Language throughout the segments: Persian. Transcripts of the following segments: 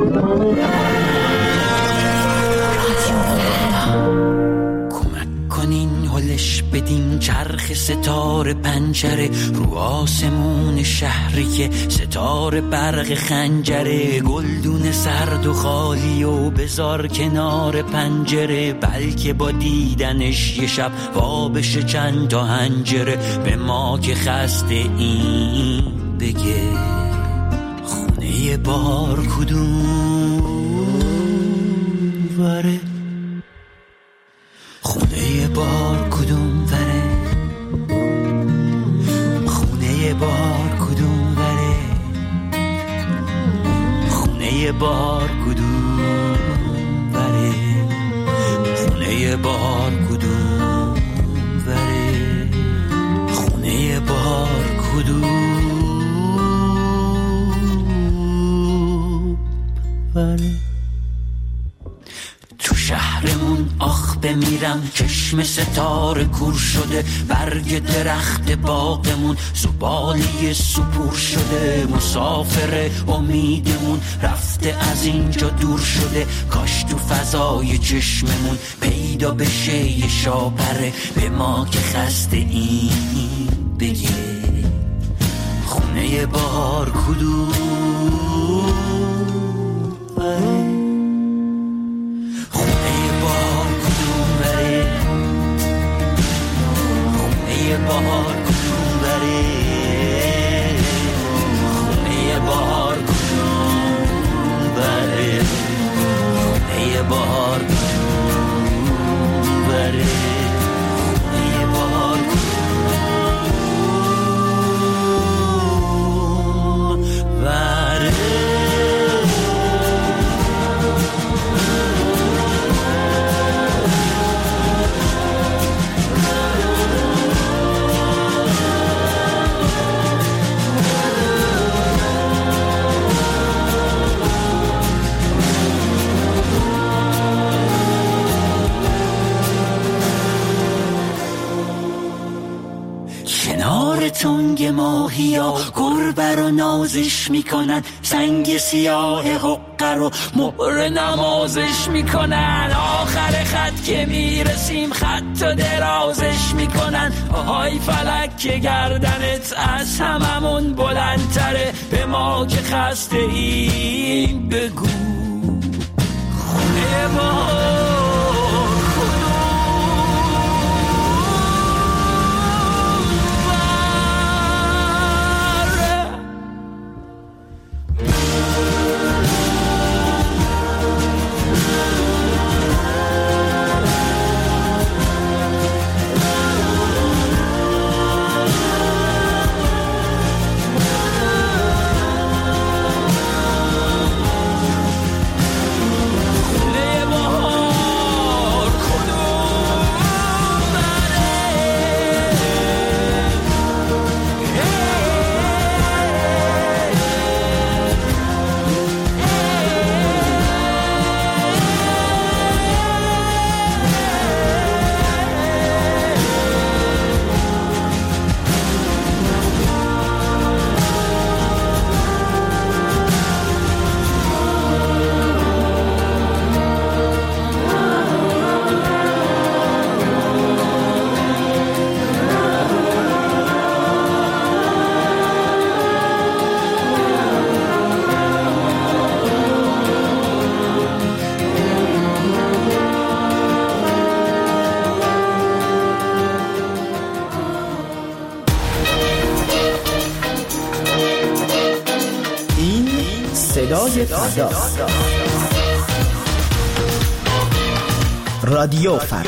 بدین چرخ ستاره پنجره رو آسمون شهری که ستاره برق خنجره، گلدون سرد و خالی و بذار کنار پنجره، بلکه با دیدنش یه شب وا بشه چند تا هنجره. به ما که خسته این بگه خونه بار کدوم وره، خونه بار کدوم وره، خونه بار کدوم وره، خونه بار کدوم وره، خونه بار کدوم وره، خونه بار کدوم وره. تو شهرمون آخ بمیرم، چشم ستاره کور شده، برگ درخت باغمون زباله سپور شده، مسافر امیدمون رفته از اینجا دور شده، کاش تو فضای چشممون پیدا بشه یه شاپره. به ما که خسته این بگه خونه بار کدوم وره، بهار کدوم بره، خونه بهار کدوم بره، خونه بهار کدوم بره، خونه بهار کدوم بره. تنگ ماهیا گربه رو نازش میکنن، سنگ سیاه حقه رو مهر نمازش میکنن، آخر خط که میرسیم خط و درازش میکنن، آهای فلک که گردنت از هممون بلندتره. به ما که خسته این بگو خونه ما رادیو فردا.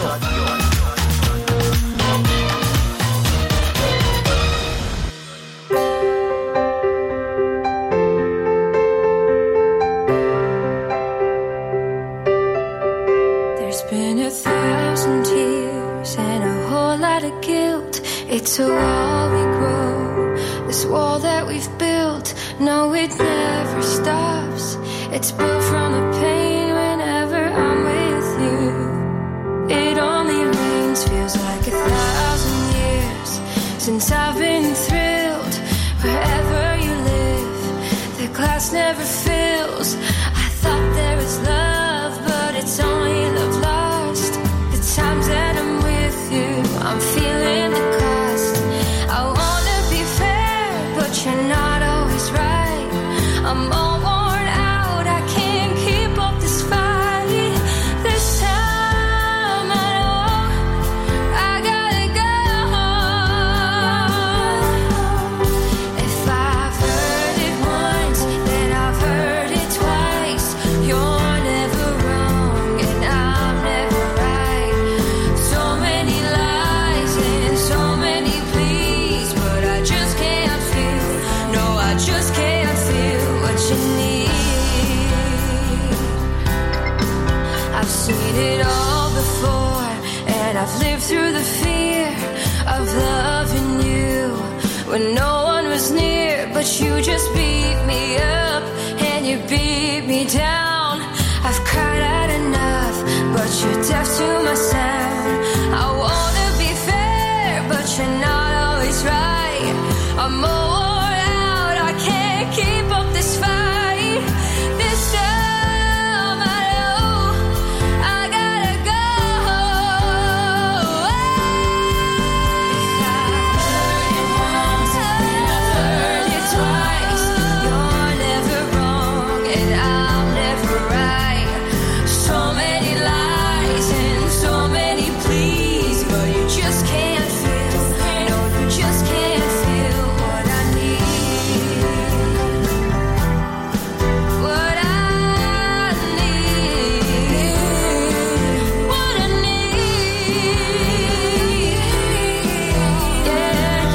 There's been 1,000 tears and a whole lot of guilt. It's a wall we grow, this wall that we've built. No, it never stops. It's built from the pain whenever I'm with you. It only rains, feels like 1,000 years since I've been thrilled. Wherever you live, the glass never fills. I thought I'm feeling the cost. I wanna be fair, but you're not always right. I'm all worn out, I can't keep up this fight. This time I know I gotta go. If I've heard it once, then I've heard it twice. You're never wrong and I'm never right. So many lies and so many pleas, but I just can't feel, no, I just can't feel what you need. I've seen it all before, and I've lived through the fear of loving you when no one was near, but you just beat me up and you beat me down. I've cried out enough, but you're deaf to my sound. I wanna be fair, but you're not always right. I'm all worn out, I can't keep up this fight. This time I know I gotta go. If I've heard it once, then I've heard it twice. You're never wrong and I'm never right. So many lies and so many pleas, but you just can't feel, no, you just can't feel what I need. What I need. What I need. Yeah,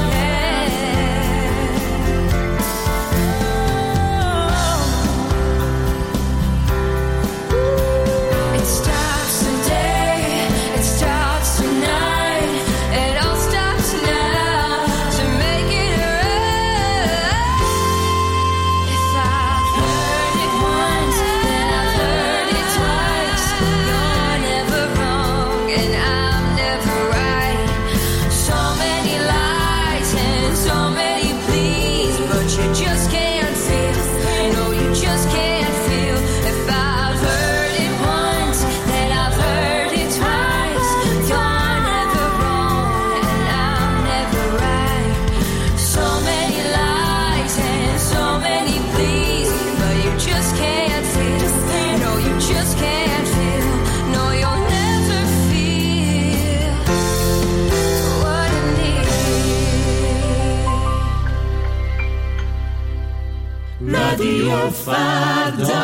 yeah. It starts today, it starts tonight, it all stops now to make it right. If I've heard it once, then I've heard it twice. You're never wrong and I'm never right. So many lies and so many pleas, but you just can't feel, no, you just can't feel. If I've heard it once, then I've heard it twice. You're never wrong and I'm never right. So many lies and so many pleas, but you just can't feel, no, you just can't feel, no, you'll never feel what I need. رادیو فردا.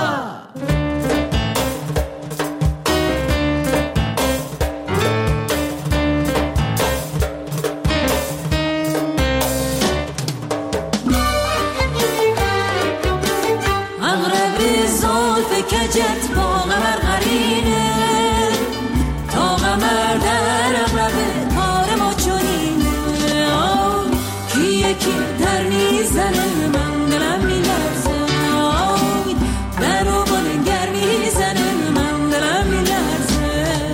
اغرب زلف کجت با قمر قرینه، تا قمر در اغرب کار ما چنینه. کی یکی در میزنه من دلم میلرزه، در و بانگر میزنه من دلم میلرزه.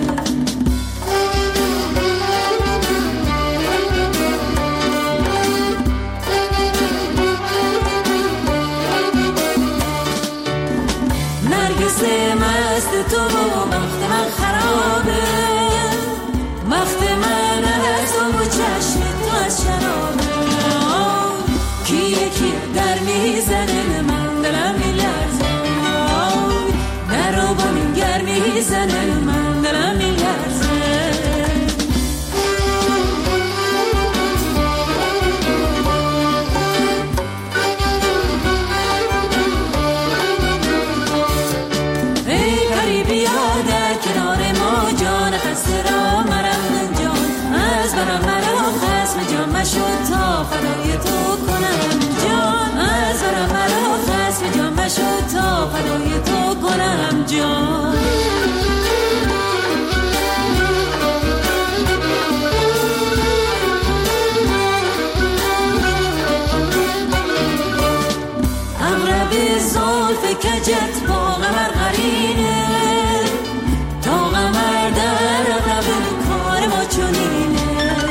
نرگس مست تو و بخت من خرابه، بخت من از تو و چشم تو از شرابه. کی یکی در میزنه من دلم میلرزه، در و بانگر میزنه من دلم میلرزه. ای پری بیا در کنار ما جان خسته را مرم جان، از برم مرا خسم جان مشد تا فدای تو کنم جان، از برم مرا خسم جان مشد تا فدای تو کنم جان. اغرب زلف کجت با قمر قرینه، تا قمر در اغرب کار ما چنینه.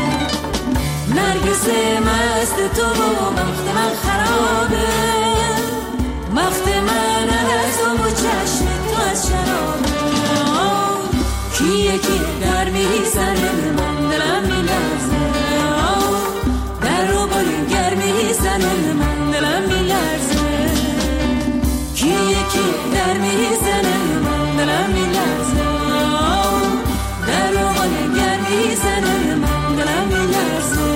نرگس مست تو و بخت من خرابه، بخت من از تو و چشم تو از شرابه. کی یکی در میزنه من دلم میلرزه، یکی در میزنه من دلم میلرزه در روغن گرم میزنه من دلم میلرزه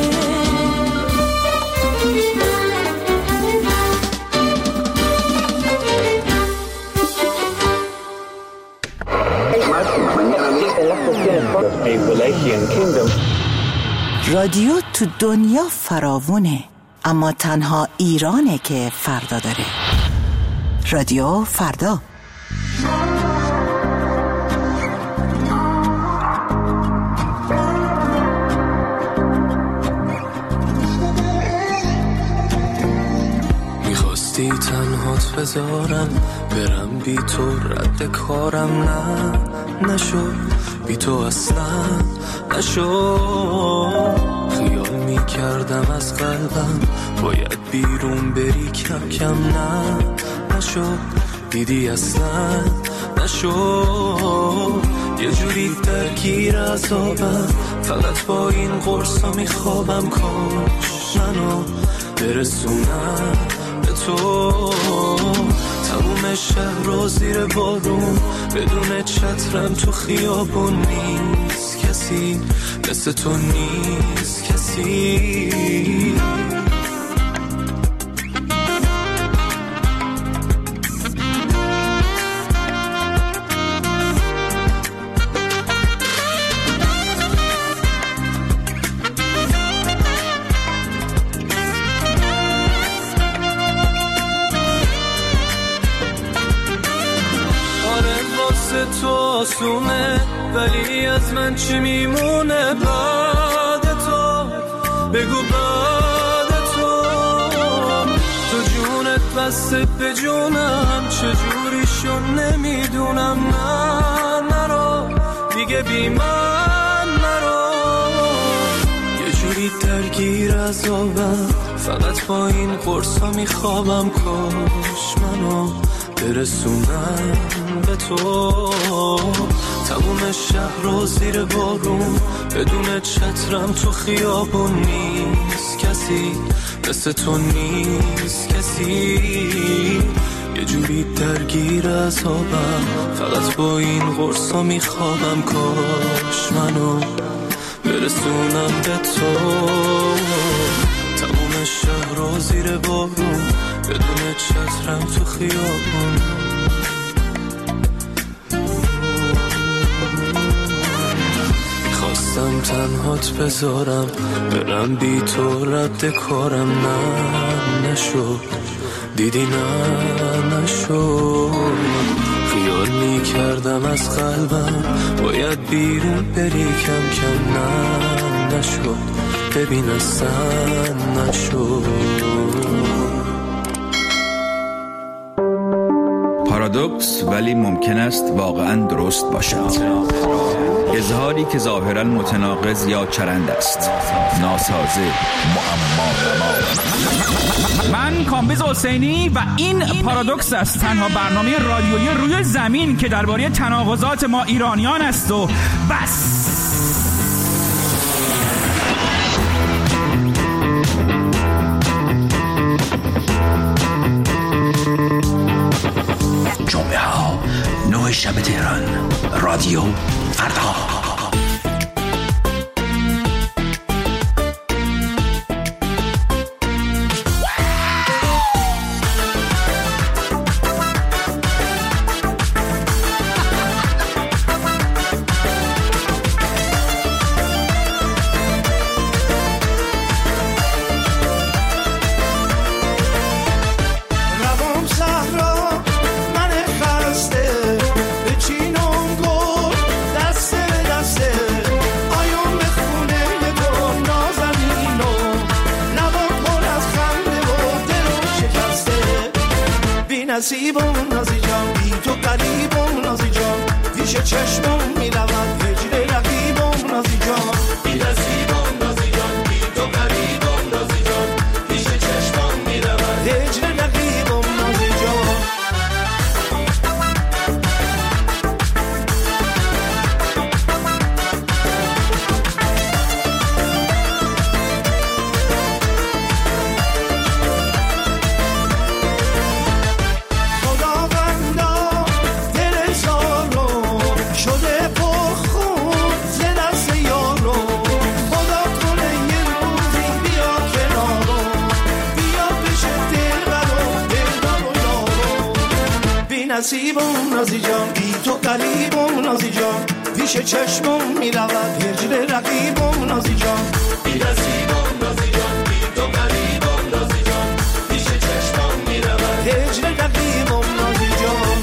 رادیو تو دنیا فراوونه، اما تنها ایرانه که فردا داره. رادیو فردا. میخواستی تنهات بذارم برم بی تو رد کارم، نه نشد بی تو اصلا نشد. خیال میکردم از قلبم باید بیرون بری کم کم، نه نشد دیدی اصلا نشد. یه جوری درگیر عذابم فقط با این قرصا میخوابم، کاش منو برسونم به تو. تموم شهر رو زیر بارون بدون چترم تو خیابون، نیست کسی مثل تو، نیست کسی. تو آسونه ولی از من چی میمونه بعد تو؟ بگو بعد تو. تو جونت بسته به جونم چجوری شو نمیدونم، نه نرو دیگه بی من نرو. یه جوری درگیر عذابم فقط با این قرصا میخوابم، کاش منو برسونم به تو. تموم شهر رو زیر بارون بدون چترم تو خیابون، نیست کسی مثل تو، نیست کسی. یه جوری درگیر عذابم فقط با این قرصا میخوابم، کاش منو برسونم به تو. تموم شهر رو زیر بارون بدون چترم تو خیابون. خواستم تنهات بذارم برم بی تو رد کارم، نه نشد دیدی نه نشد. خیال میکردم از قلبم باید بیرون بری کم کم، نه نشد ببین اصلا نشد. پارادوکس ولی ممکن است واقعا درست باشد. اظهاری که ظاهرا متناقض یا چرند است، ناسازه، معما. من کامبیز حسینی و این پارادوکس است، تنها برنامه رادیویی روی زمین که درباره تناقضات ما ایرانیان است و بس. جمعه ها 9 شب تهران، رادیو فردا. نصیبم نازی جان، بی تو قریبم نازی جان، پیش چشمم میروم هجر رقیبم نازی جان. بی نصیبم نازی جان، بی تو قریبم نازی جان، پیش چشمم میروم هجر رقیبم نازی جان. خدا نصیبم نازی جان، بی تو قریبم نازی جان، پیش چشمم میرود هجر رقیبم نازی جان، بی نصیبم نازی جان، بی تو قریبم نازی جان، پیش چشمم میرود هجر رقیبم نازی جان.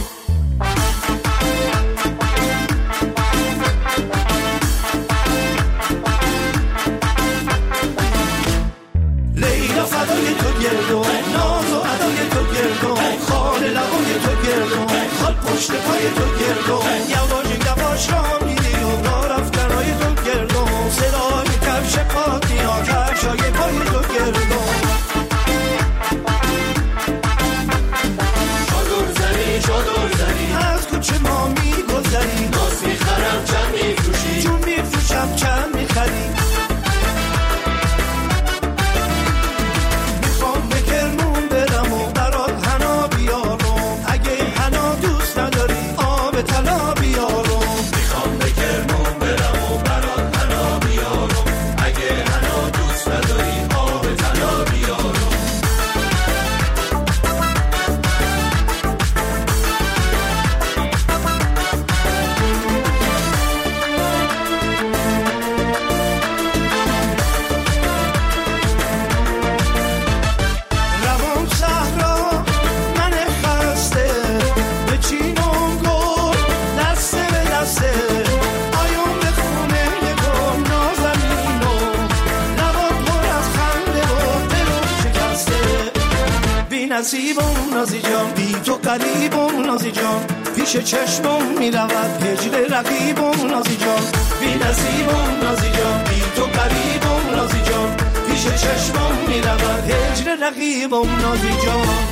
لیلا فدای تو گردم، ناز و ادای تو گردم، خال لبای تو گردم، خال پشت پای تو گردم، یواش یواش را میری و را رفتنای تو گردم، صدای کفش پاتی ها کفشای پای تو گردم. شادر زنی از کوچه ما میگذری، ناز میخرم چند میفروشی، جون میفروشم چند میخری. میخوام به کرمون برم و برات حنا بیارم، اگه حنا دوست نداری آب طلا بیارم. میخوام به کرمون برم و برات حنا بیارم، اگه حنا دوست نداری آب طلا بیارم. نصیبم نازی جان، بی تو قریبم نازی جان، پیش چشمم میرود هجر رقیبم نازی جان، بی نصیبم نازی جان، بی تو قریبم نازی جان، پیش چشمم میرود هجر رقیبم نازی جان.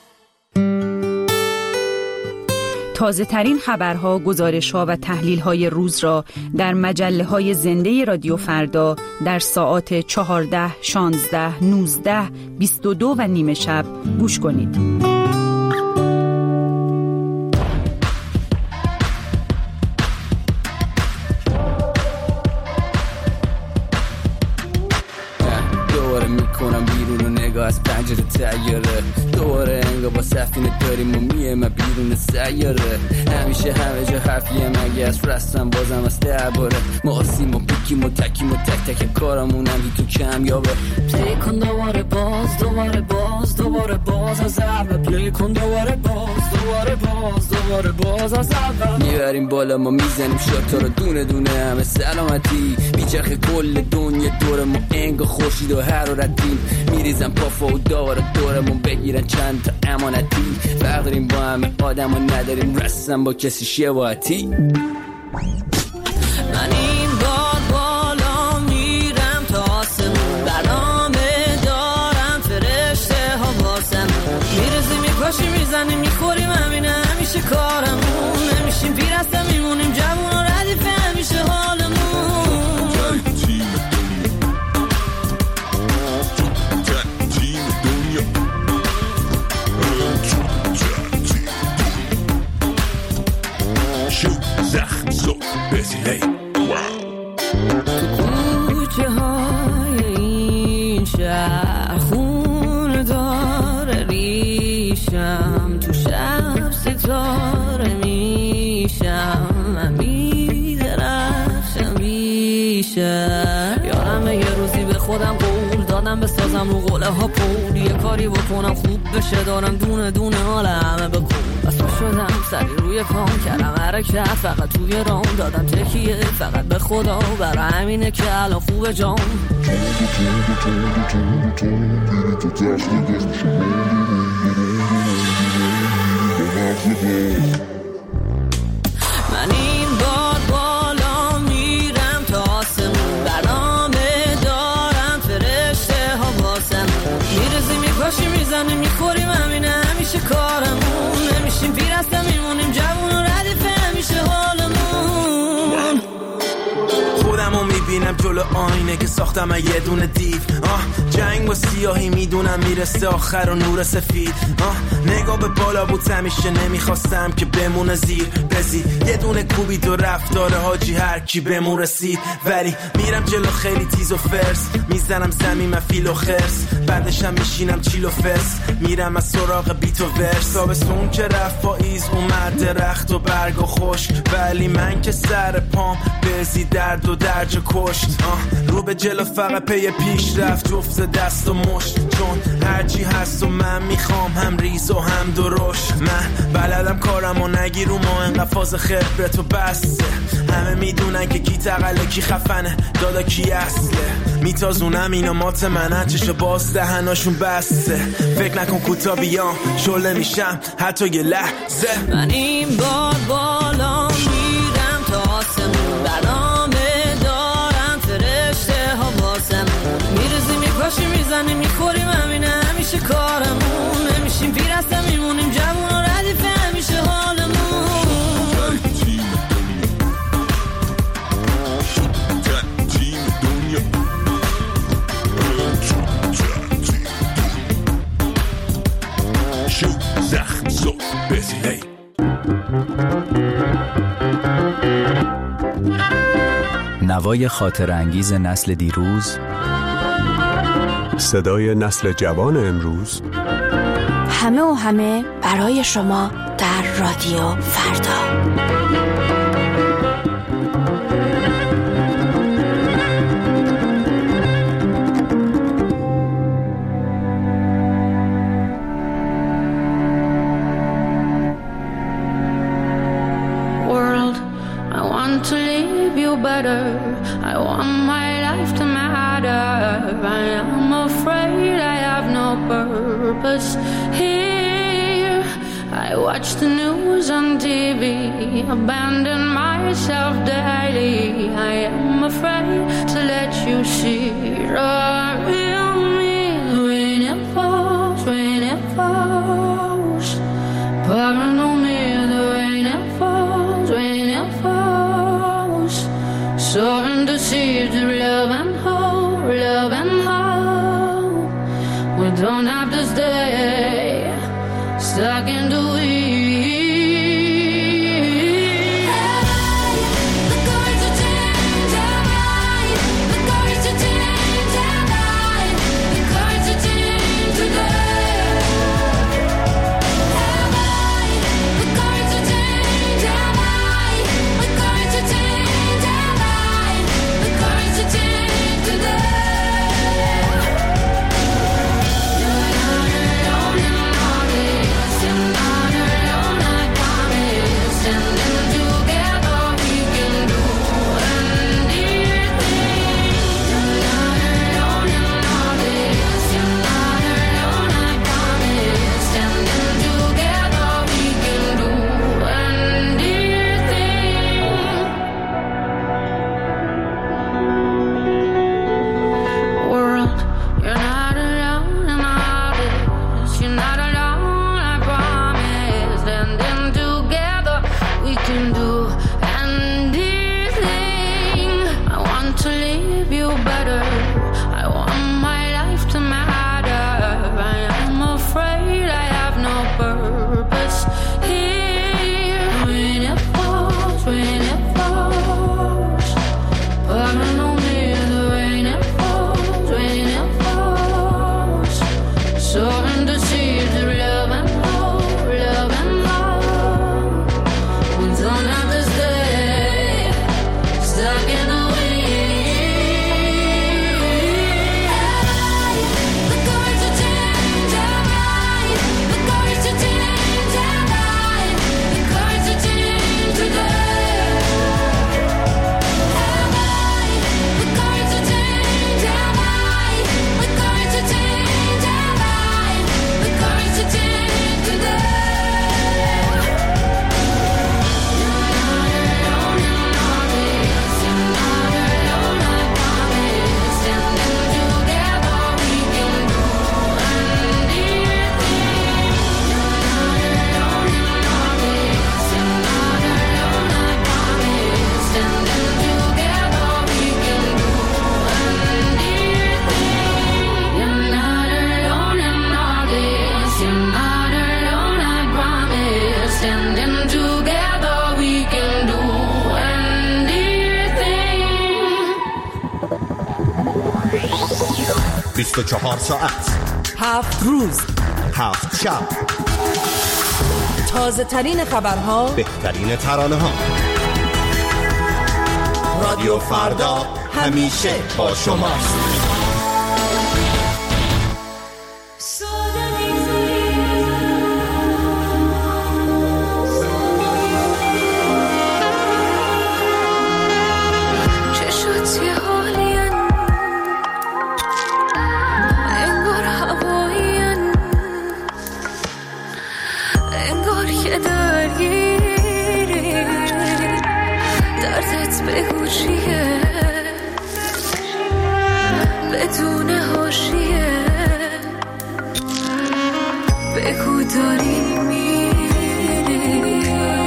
تازه ترین خبرها، گزارش‌ها و تحلیل‌های روز را در مجله‌های زنده رادیو فردا در ساعات 14، 16، 19، 22 و نیمه شب گوش کنید. از پنجره تیاره دوباره انگار با سفینه داریم و میه بیرون سیاره، همیشه همه جا حرفیه مگه از رستم بازم از درباره ما آسیم و بیکیم و تکیم و تک تک کارمونم بی تو کمیابه. پلی کن دوباره باز دوباره باز دوباره باز از اول، پلی کن دوباره باز دوباره باز دوباره باز از اول. میبریم بالا ما میزنیم شاتا رو دونه دونه همه سلامتی، بیچخ کل دنیا دور ما انگار خورشید و حرارتی، میریزم پافا و دورمون بگیرن چند تا امانتی، فرق داریم با همه آدم و نداریم رسم با کسی شباهتی. من این باد بالا میرم تا آسمون، برنامه دارم فرشته ها واسم، میرزیم میپاشیم میزنیم میخوریم همینه همیشه کارمون، نمیشیم پیر هستم میمونیم جوون و ردیفه همیشه حالمون. کوچه های این شهر خون داره ریشم، تو شب ستاره میشم، من میدرخشم بیشم، یارم یه روزی به خودم قول دادم بسازم رو قوله ها پول، یه کاری بکنم خوب بشه دارم دونه دونه حال همه بکن، بس شدم سری روی پام کردم حرکت فقط توی رام دادم تکیه فقط به خدا، برای همینه که الان خوبه جام. من این باد بالا میرم تا آسمون، برنامه دارم فرشته ها واسم، میرزیم میپاشیم میزنیم میخوریم همینه همیشه کارمون، نمیشیم پیر هستم میمونیم جوون و ردیفه همیشه حالمون. خودمو میبینم جلو جلو آینه که ساختم یه دونه دیو. جنگ با سیاهی میدونم میرسه آخر و نور سفید. نگاه به بالا بود همیشه نمیخواستم که بمونه زیر بزی. یه دونه کوبید و رفتار حاجی هر کی بمون رسید. ولی میرم جلو خیلی تیز و فرس، میزنم زمین من فیل و خرس، بعدشم میشینم چیل و فس، میرم از سراغ بیت و ورس. تابستون که رفت پاییز اومد درخت و برگ و خشک، ولی من که سر پام بزی درد و درج کشت. رو به جلو فقط پی پیش رفت جفت دست و مشت، چون هرچی هست و من میخوام هم ریز و هم درشت. من بلدم کارم و نگیر رو ما انقدر فاز خبرت و بسته. همه میدونن که کی تقله کی خفنه دادا کی اصله. میتازونم اینا مات منن چشو باز دهناشون بسته. فکر نکن کوتا بیام شله میشم حتی یه لحظه. من این بار بالا میرم تا آسمون، برنامه دارم فرشته ها واسمون. میرزی میپاشی میزنی میخوریم همینه همیشه کارمون. نمیشیم پیر هستم میمونیم جوون و ردیفه همیشه حالمون. نوای خاطر انگیز نسل دیروز، صدای نسل جوان امروز. همه و همه برای شما در رادیو فردا. I want my life to matter. I am afraid I have no purpose here. I watch the news on TV, abandon myself daily. I am afraid to let you see the real me. When it falls, pouring on me, the rain it falls, soaring the seeds of love and hope, love and hope. We don't have to stay stuck in the weeds. Don't together we can do anything. 24 ساعت 7 روز 7 شب، تازه ترین خبرها، بهترین ترانه ها. رادیو فردا همیشه با شماست. بدون حاشیه بگو داری میری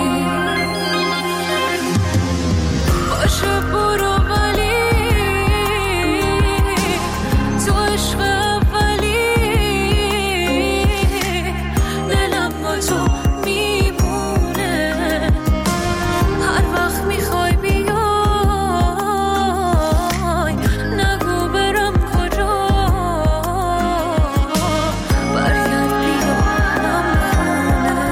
باشه برو ولی تو عشق اولی دلم با تو میمونه هر وقت میخوای بیای نگو برم کجا برگرد بیارم خونه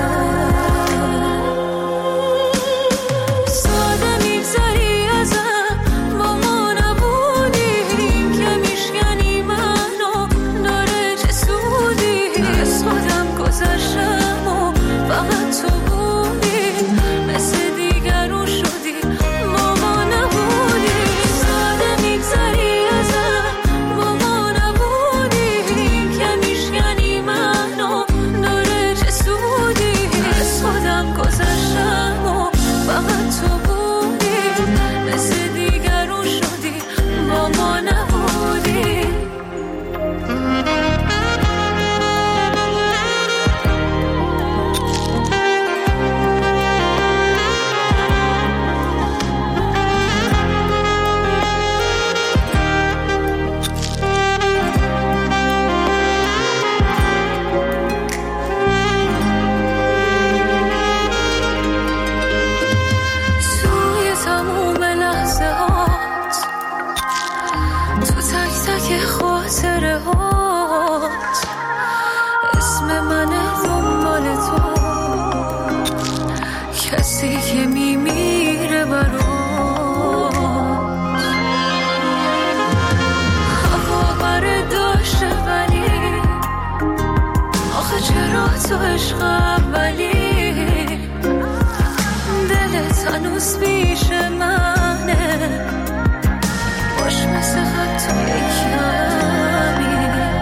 ساده میگذری ازم با ما نبودیم که میشکنی منو داره چه سودی از خودم گذشتم و فقط تو بودی مثل دیگرون شدی با ما نبودی ساده میگذری ازم با ما نبودیم که میشکنی منو داره چه سودی از خودم گذشتم و فقط تو بودی مثل دیگرون شدی با ما نبودی توی تموم لحظه هات تو تک تک خاطره هات اسم منه دنبال تو کسی که میمیره برات هوا بره داشته ولی آخه چرا تو عشق اولی دلت هنوز پیش منه باش مثل خط توی کمی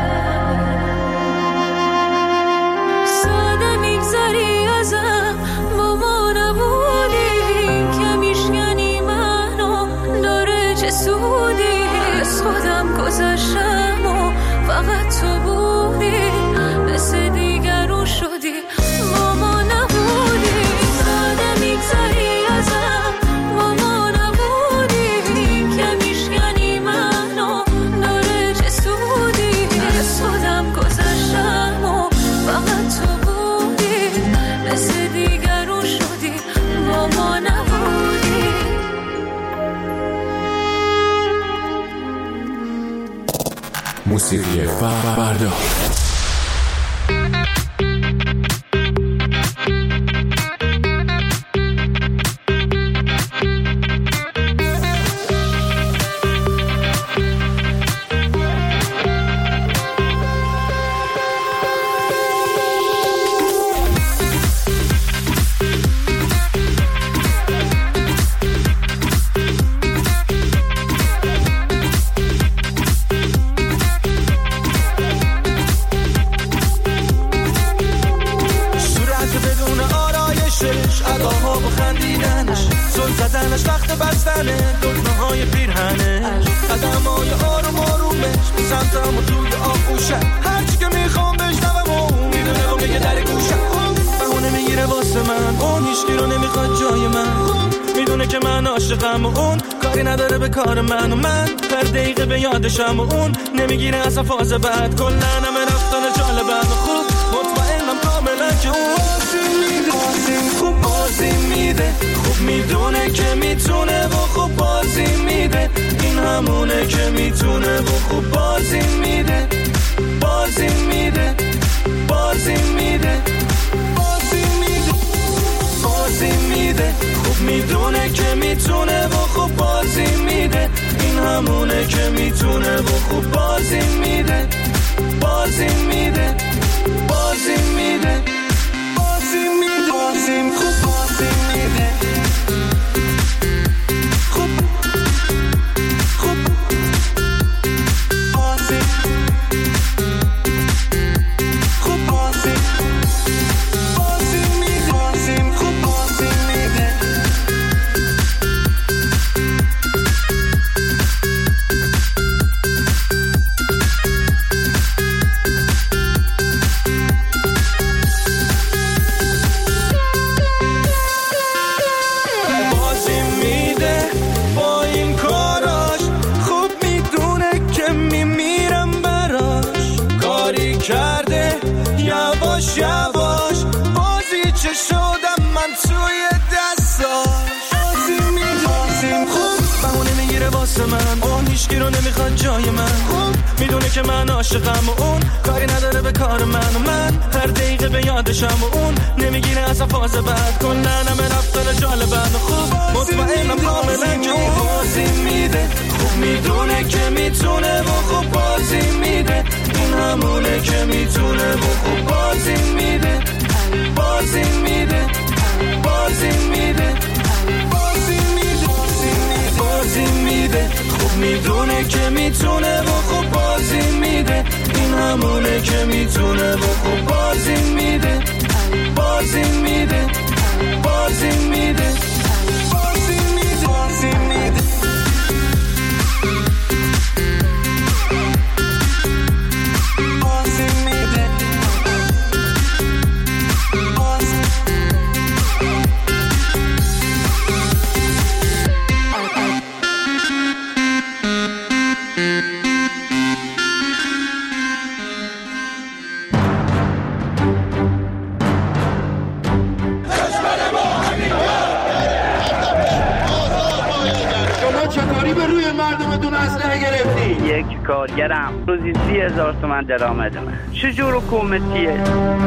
ساده میگذری ازم با ما نبودیم که میشکنی منو داره چه سودی از خودم گذشتم و فقط تو بودی مثل دیگرون شدی با ما نبودی ساده میگذری ازم با ما نبودیم که میشکنی منو داره چه سودی از خودم گذشتم و فقط تو بودی مثل دیگرون شدی با ما نبودی موسیقی فردا اداها با خندیدنش زل زدنش وقت بستنه دکمه های پیرهنش قدمای آروم آرومش به سمتم و توی آغوشم هرچی که میخوام بشنوم و میدونه و میگه در گوشم بهونه میگیره واسه من اون هیچکی رو نمیخواد جای من میدونه که من عاشقم و اون کاری نداره به کار من و من هر دقیقه به یادشم و اون نمیگیره اصلا فاز بعد کلن همه رفتن جالبم و خوب مطمئنم کاملا که اون خوب بازی میده خوب میدونه که میتونه و خوب بازی میده این همونه که میتونه و خوب بازی میده بازی میده بازی میده بازی میده بازی میده خوب میدونه که میتونه و خوب بازی میده این همونه که میتونه و خوب بازی میده بازی میده بازی میده بازی میده بازی خوب بازی میده خوب خوب بازی خوب بازی بازی میده بازی خوب بازی میده یواش بازی چه شدم من توی دستاش بازی میدازیم خوب بهونه میگیره واسه من اون هیچکی رو نمیخواد جای من خوب میدونه که من عاشقم و اون کاری نداره به کار من و من هر دقیقه به یادشم و اون نمیگیره اصلا فاز بعد کلن همه رفتن جالبم و خوب مطمئنم کاملا که اون بازی میده خوب میدونه که میتونه و خوب بازی میده این همونه که میتونه و خوب بازی میده بازی میده بازی میده بازی میده بازی میده خوب میدونه که میتونه و خوب بازی میده این همونه که میتونه و خوب بازی میده بازی میده بازی میده بازی میده بازی میده یک کارگرم روزی 30,000 تومان درآمد من چجور حکومتیه؟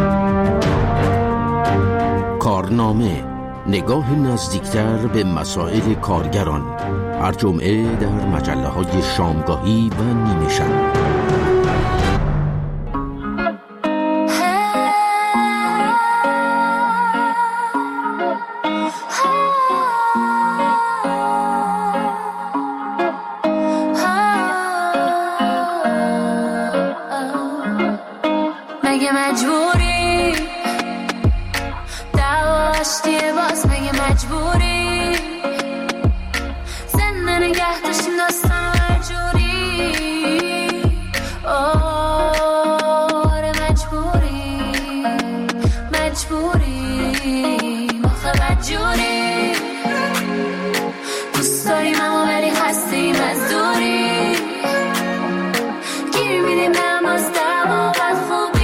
کارنامه نگاه نزدیکتر به مسائل کارگران هر جمعه در مجله‌های شامگاهی و نیمه شب. مگه مجبوری دعواشتیه باز مگه مجبوری زنده نگه داشتیم داستان و هر جوری آره مجبوری مخه بدجوری دوست داریم اما ولی هستیم از دوری گیر میدیم به هم از دم و بدخوبی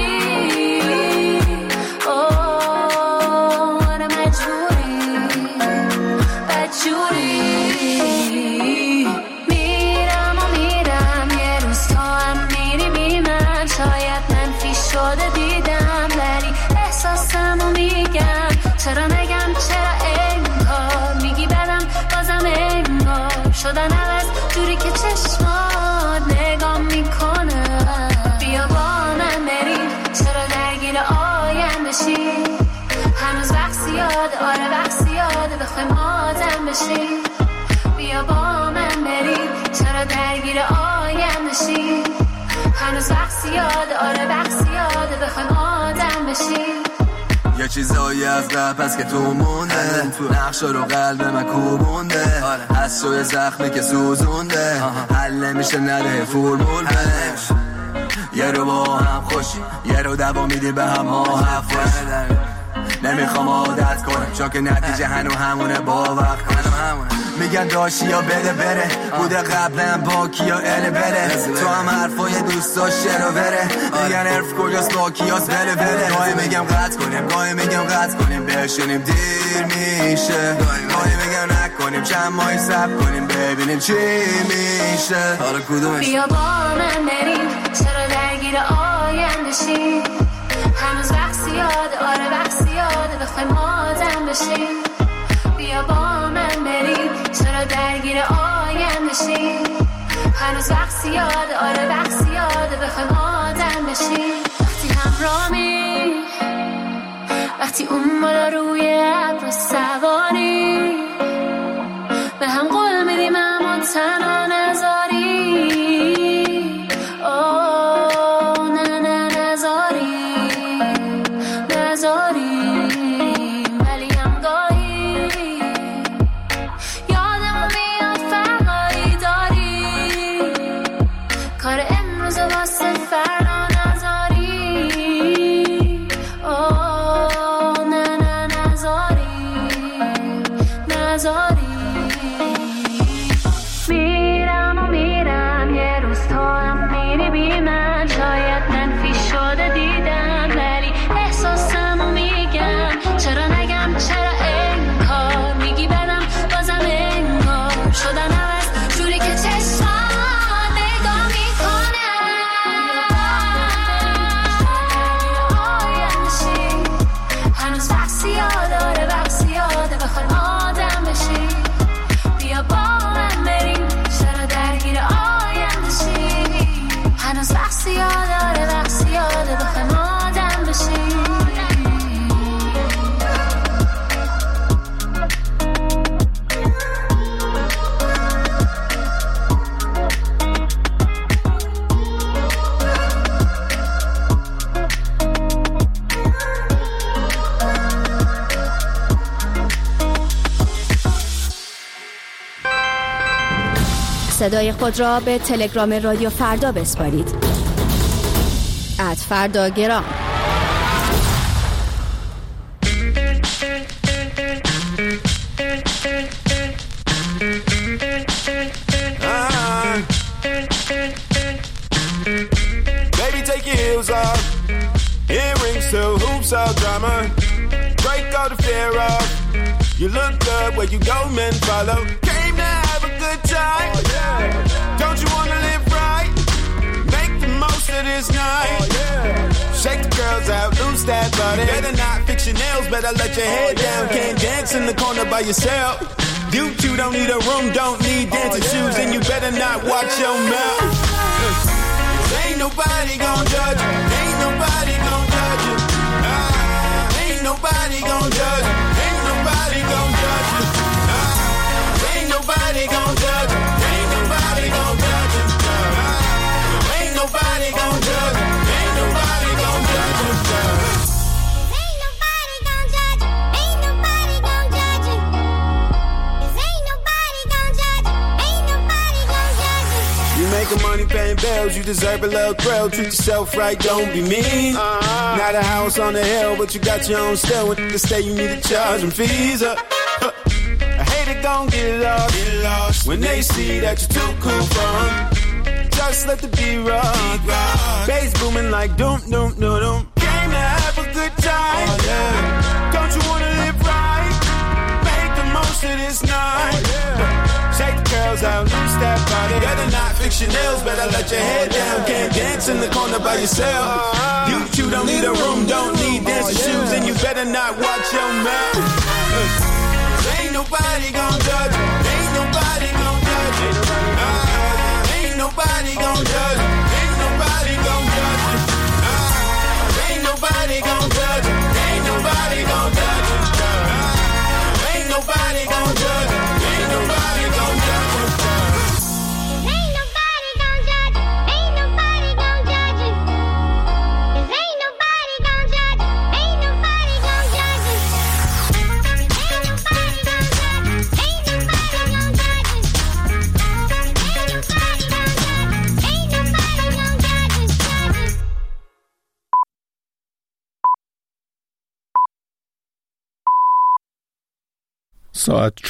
میرم یه روز تا هم میری بی من شاید منفی شده دیدم ولی احساسمو میگم چرا نگم چرا انگار میگی بدم بازم انگار شدن عوض جوری که چشمات نگام میکنه بیا با من بریم چرا درگیر آیندشی هنوز وقت زیاده آره وقت زیاده بخوایم آدم بشیم بیا با من بریم چرا درگیر آیندشی هنوز وقت زیاده آره وقت زیاده بخوایم آدم بشیم یه چیزایی از قبل پس که تو مونده نقشا رو قلب من کوبونده از شوی زخمی که سوزونده حل نمیشه نده فرمول بده یه رو با هم خوشی یه رو دوا میدی به هم ها حفظ نمیخوام عادت کنم چون که نتیجه هنو همونه با وقت میگن داشتی یا بده بره بوده قبلا با کیا اله بره تو هم حرفای دوست داشته رو بره میگن عرف کجاست با کیاست بله بله گاهی میگم قطع کنیم گاهی میگم قطع کنیم بشینیم دیر میشه گاهی میگم نکنیم چند ماهی صبر کنیم ببینیم چی میشه حالا کدومش بیا با من بریم چرا درگیر آینده شیم هنوز وقت زیاده آره وقت زیاده بخوایم آدم بشیم بیا با من بریم چرا درگیر آینده شیم هنوز وقت زیاده آره وقت زیاده بخوایم آدم بشیم وقتی همراهی وقتی اون بالا روی ابر سواری به هم قول میدیم اما تنها نذاری صدای خود را به تلگرام رادیو فردا بسپارید. @فرداگرام. Baby, take your heels off. Earrings to hoops all drama. Break all the fear off. You look good where you go, men follow. Came to have a good time. Don't you wanna live right? Make the most of this night. Shake the girls out, lose that body. Better not fix your nails, better let your head down. Can't dance in the corner by yourself. You two don't need a room, don't need dancing shoes, and you better not watch your mouth. Ain't nobody gon' judge you. Ain't nobody gon' judge you. Ain't nobody gon' judge you. Ain't nobody gon' judge you. Ain't nobody gon' judge you. Ain't nobody gon' judge you. Ain't nobody gon' judge you. Ain't nobody gon' judge you. Ain't nobody gon' judge you. Ain't nobody gon' judge you. Ain't nobody gon' judge you. Ain't nobody gon' judge you. You making money paying bills, you deserve a little thrill. Treat yourself right, don't be mean. Not a house on the hill, but you got your own still. When you stay, you need to charge them fees up. I hate it, gon' get lost when they see that you're too cool for 'em. Just let the beat rock. Bass booming like doom doom doom doom. Came to have a good time. Don't you wanna live right? Make the most of this night. Shake the girls out, lose that body. Better not fix your nails, better let your head down. Can't dance in the corner by yourself. You two don't need a room, don't need dancing shoes, and you better not watch your mouth. Ain't nobody gon' judge you. Ain't nobody gon' judge you. Ain't nobody gon' judge you. Ain't nobody gon' judge you. Ain't nobody gon' judge you. Ain't nobody gon' judge you. Ain't nobody gon' judge you. Ain't nobody gon' judge you. Ain't nobody gon' judge you. Ain't nobody gon' judge you. Ain't nobody gon' judge you. Ain't nobody gon' judge you. Ain't nobody gon' judge you. Ain't nobody gon' judge you. Ain't nobody gon' judge you. ساعت